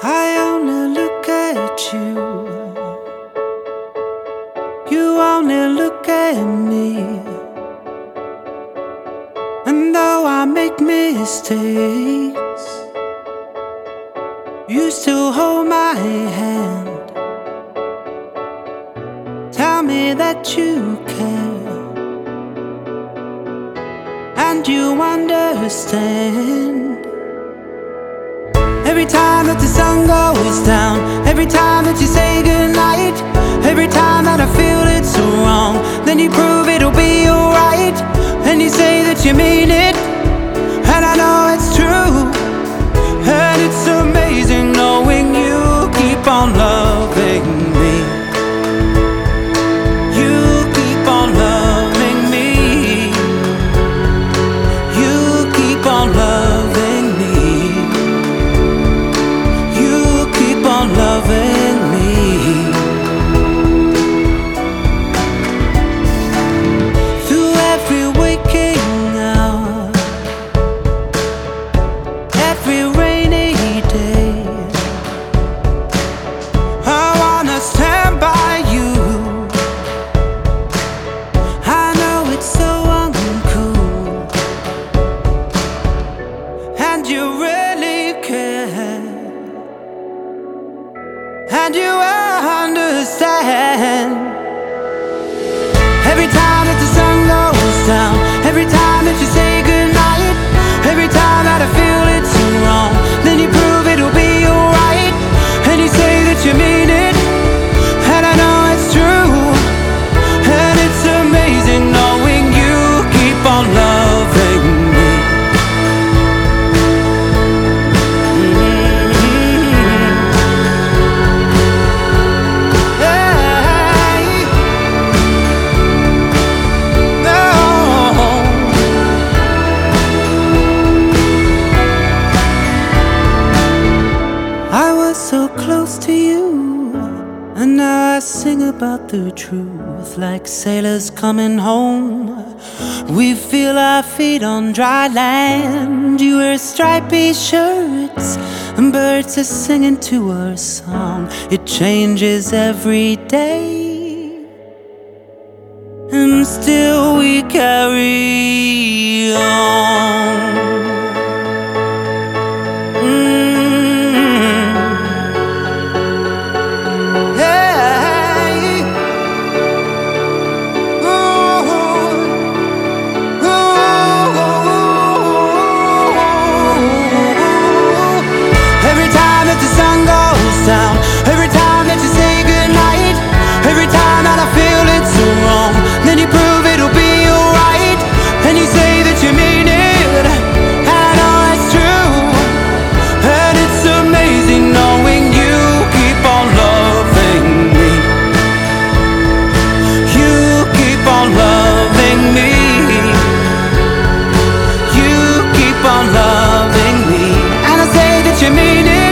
I only look at you, you only look at me. And though I make mistakes, you still hold my hand. Tell me that you care, and you understand. Every time that the sun goes down, every time that you say goodnight, every time that I feel it's so wrong, then you prove it'll be alright. And you say that you mean it, and I know it's true. And it's amazing knowing you keep on loving me. You keep on loving me. You keep on loving me. You keep on loving me. Through every waking hour, every rainy day, I wanna stand by you. I know it's so uncool, and you really care, and you understand. Every time that the sun goes down, every time that you say goodnight, every time that I feel it's so wrong, then you prove it'll be alright. And you say that you mean it, and I know it's true. And it's amazing knowing you keep on loving me. I was so close to you, and now I sing about the truth. Like sailors coming home, we feel our feet on dry land. You wear stripy shirts, and birds are singing to our song. It changes every day, and still we carry on. Down. Every time that you say goodnight, every time that I feel it's so wrong, then you prove it'll be alright. And you say that you mean it, and I know it's true. And it's amazing knowing you keep on loving me. You keep on loving me. You keep on loving me. And I say that you mean it,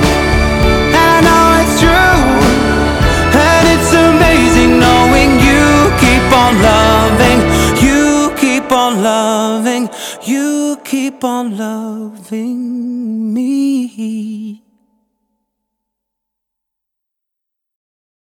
loving, you keep on loving